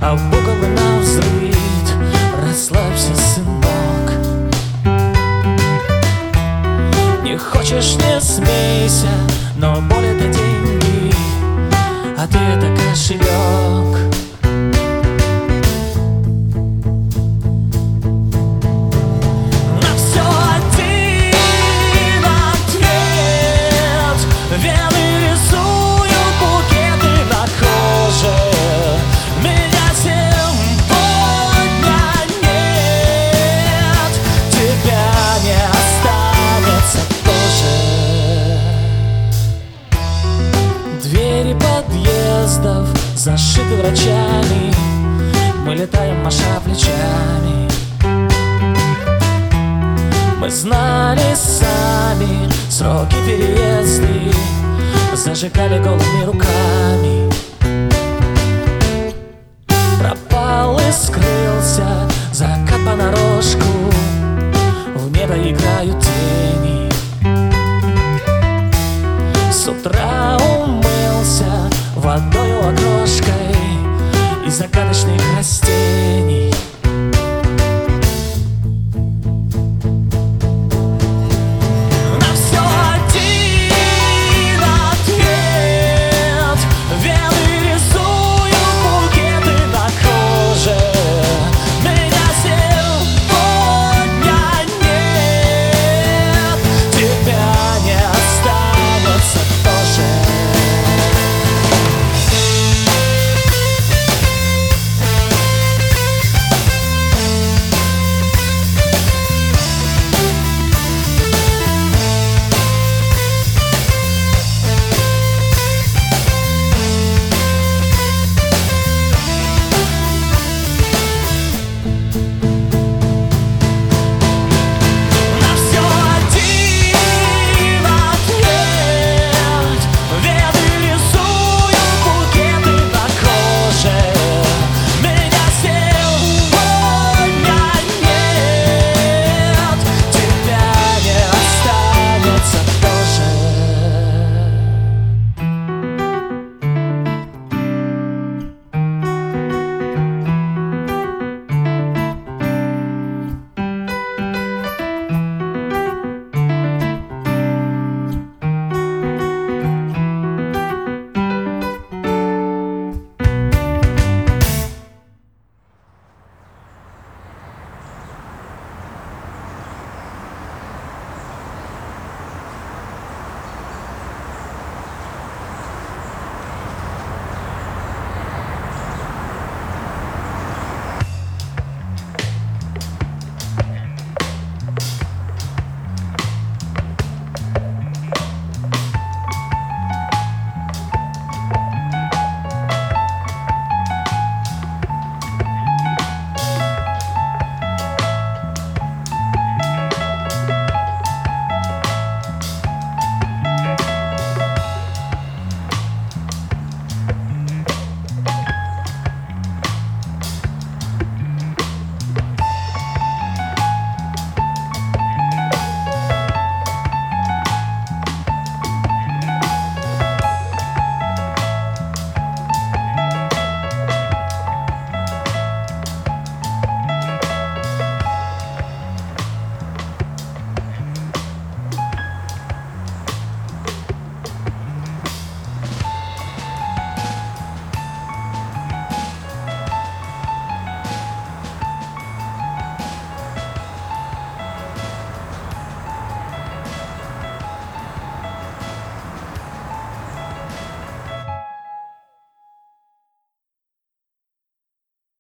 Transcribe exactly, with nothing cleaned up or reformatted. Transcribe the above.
а в буквы навзрыд. Расслабься, сынок. Не хочешь — не смейся, но боль — это деньги, а ты — это кошелек. На все один ответ. Вены рисуют букеты на коже. Меня сегодня нет, тебя не останется тоже. Двери подъездов зашиты врачами, мы летаем, маша плечами. Мы знали сами сроки переезды, зажигали голыми руками.